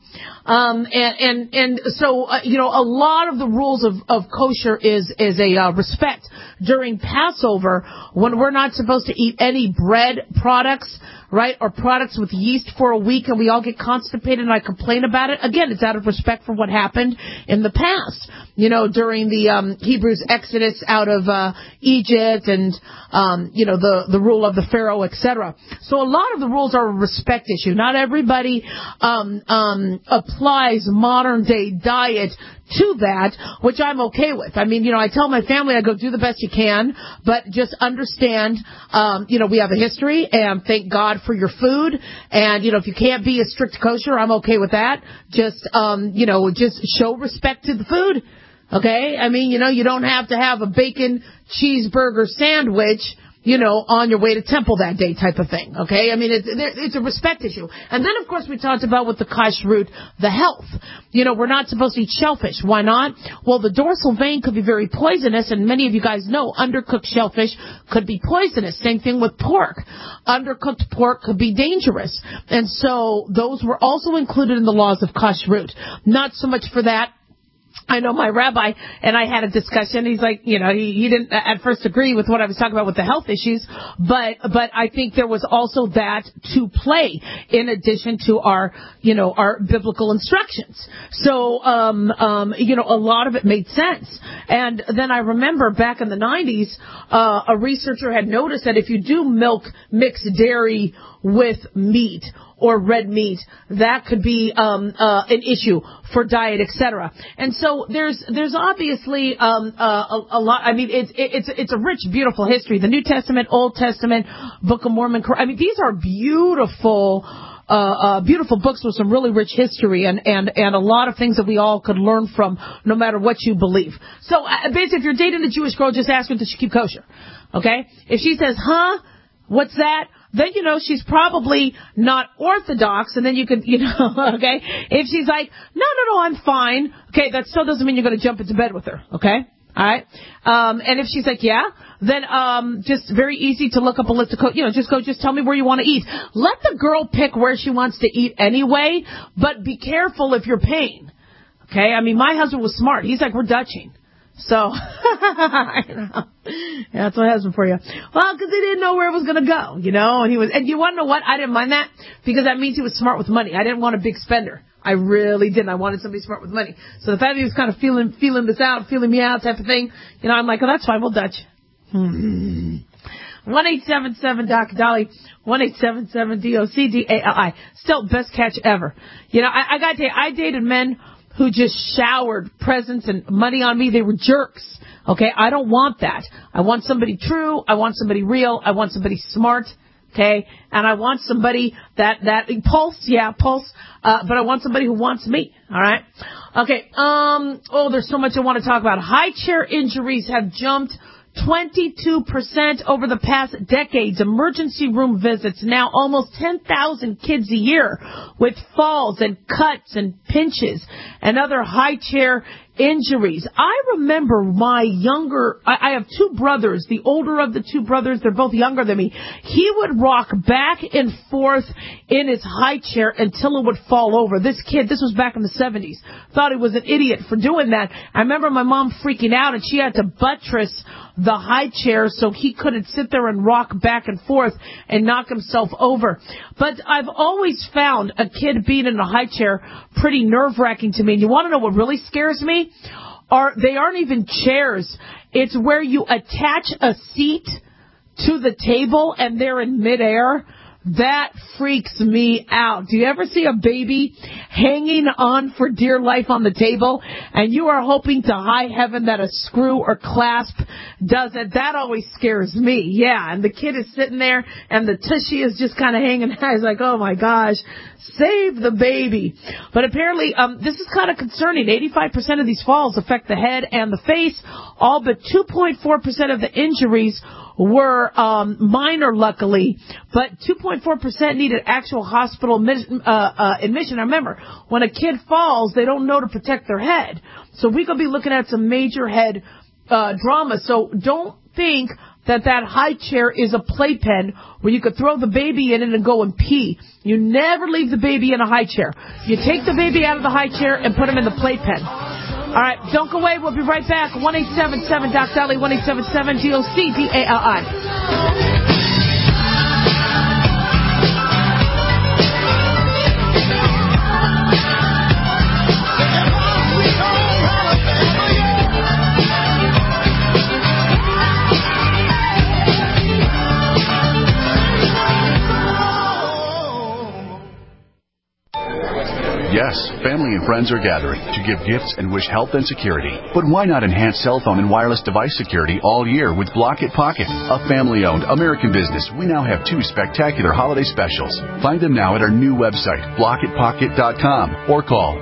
So a lot of the rules of kosher is a respect. During Passover, when we're not supposed to eat any bread products, right, or products with yeast for a week, and we all get constipated and I complain about it, again, it's out of respect for what happened in the past, during the Hebrews' exodus out of Egypt and, the rule of the Pharaoh, etc. So a lot of the rules are a respect issue. Not everybody applies modern-day diet to that, which I'm okay with. I mean, I tell my family, I go, do the best you can, but just understand, we have a history, and thank God for your food, and, if you can't be a strict kosher, I'm okay with that. Just, just show respect to the food, okay? I mean, you don't have to have a bacon cheeseburger sandwich, on your way to temple that day type of thing, okay? I mean, it's a respect issue. And then, of course, we talked about with the kashrut, the health. We're not supposed to eat shellfish. Why not? Well, the dorsal vein could be very poisonous, and many of you guys know undercooked shellfish could be poisonous. Same thing with pork. Undercooked pork could be dangerous. And so those were also included in the laws of kashrut. Not so much for that. I know my rabbi and I had a discussion. He's like, he didn't at first agree with what I was talking about with the health issues, but I think there was also that to play in addition to our biblical instructions. So, a lot of it made sense. And then I remember back in the 90s, a researcher had noticed that if you do mix dairy with meat or red meat, that could be an issue for diet, etc. And so there's obviously a lot. I mean, it's a rich, beautiful history. The New Testament, Old Testament, Book of Mormon. I mean, these are beautiful beautiful books with some really rich history and a lot of things that we all could learn from, no matter what you believe. So basically, if you're dating a Jewish girl, just ask her, does she keep kosher? Okay? If she says, huh? What's that? Then you know she's probably not Orthodox, and then you could, okay? If she's like, no, I'm fine, okay, that still doesn't mean you're going to jump into bed with her, okay? All right? And if she's like, yeah, then just very easy to look up a list of just tell me where you want to eat. Let the girl pick where she wants to eat anyway, but be careful if you're paying, okay? I mean, my husband was smart. He's like, we're Dutching. So, yeah, that's my husband for you. Well, because he didn't know where it was going to go, and you want to know what? I didn't mind that because that means he was smart with money. I didn't want a big spender. I really didn't. I wanted somebody smart with money. So the fact that he was kind of feeling this out, feeling me out type of thing, I'm like, oh, that's fine. We'll Dutch. 1-877-Dr. Dolly, 1-877-DOCDALI. Still, best catch ever. I got to tell you, I dated men who just showered presents and money on me. They were jerks. Okay, I don't want that. I want somebody true. I want somebody real. I want somebody smart. Okay, and I want somebody that pulse, but I want somebody who wants me. All right. Okay. There's so much I want to talk about. High chair injuries have jumped 22% over the past decades. Emergency room visits now almost 10,000 kids a year with falls and cuts and pinches and other high chair injuries. I remember I have two brothers. The older of the two brothers, they're both younger than me. He would rock back and forth in his high chair until it would fall over. This was back in the 70s, thought he was an idiot for doing that. I remember my mom freaking out, and she had to buttress the high chair so he couldn't sit there and rock back and forth and knock himself over. But I've always found a kid being in a high chair pretty nerve-wracking to me. And you want to know what really scares me? They aren't even chairs. It's where you attach a seat to the table and they're in midair. That freaks me out. Do you ever see a baby hanging on for dear life on the table and you are hoping to high heaven that a screw or clasp does it? That always scares me. Yeah, and the kid is sitting there and the tushy is just kind of hanging out. He's like, oh my gosh, save the baby. But apparently, this is kind of concerning. 85% of these falls affect the head and the face. All but 2.4% of the injuries were minor, luckily, but 2.4% needed actual hospital admission. Remember, when a kid falls, they don't know to protect their head. So we could be looking at some major head drama. So don't think that high chair is a playpen where you could throw the baby in it and go and pee. You never leave the baby in a high chair. You take the baby out of the high chair and put him in the playpen. All right, don't go away. We'll be right back. 1-877-Doc-Dolly, 1-877-DOCDALI. Yes, family and friends are gathering to give gifts and wish health and security. But why not enhance cell phone and wireless device security all year with Block It Pocket, a family-owned American business? We now have 2 spectacular holiday specials. Find them now at our new website, blockitpocket.com, or call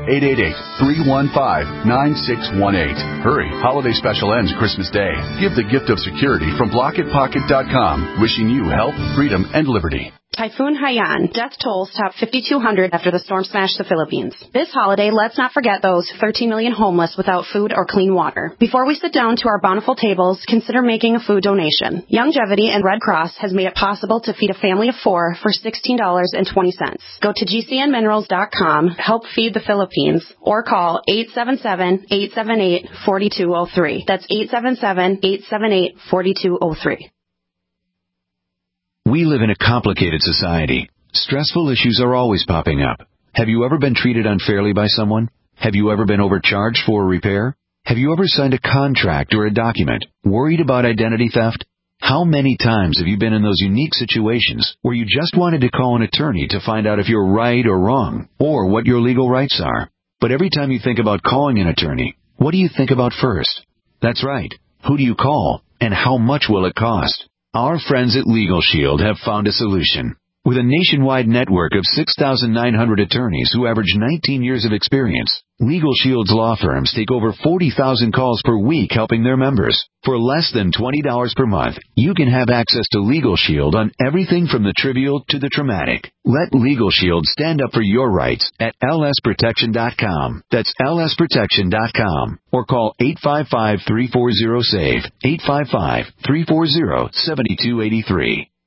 888-315-9618. Hurry, holiday special ends Christmas Day. Give the gift of security from blockitpocket.com. Wishing you health, freedom, and liberty. Typhoon Haiyan. Death tolls top 5,200 after the storm smashed the Philippines. This holiday, let's not forget those 13 million homeless without food or clean water. Before we sit down to our bountiful tables, consider making a food donation. Longevity and Red Cross has made it possible to feed a family of 4 for $16.20. Go to gcnminerals.com, help feed the Philippines, or call 877-878-4203. That's 877-878-4203. We live in a complicated society. Stressful issues are always popping up. Have you ever been treated unfairly by someone? Have you ever been overcharged for a repair? Have you ever signed a contract or a document? Worried about identity theft? How many times have you been in those unique situations where you just wanted to call an attorney to find out if you're right or wrong, or what your legal rights are? But every time you think about calling an attorney, what do you think about first? That's right. Who do you call, and how much will it cost? Our friends at Legal Shield have found a solution. With a nationwide network of 6,900 attorneys who average 19 years of experience, Legal Shield's law firms take over 40,000 calls per week helping their members. For less than $20 per month, you can have access to Legal Shield on everything from the trivial to the traumatic. Let Legal Shield stand up for your rights at lsprotection.com. That's lsprotection.com. Or call 855-340-SAVE, 855-340-7283.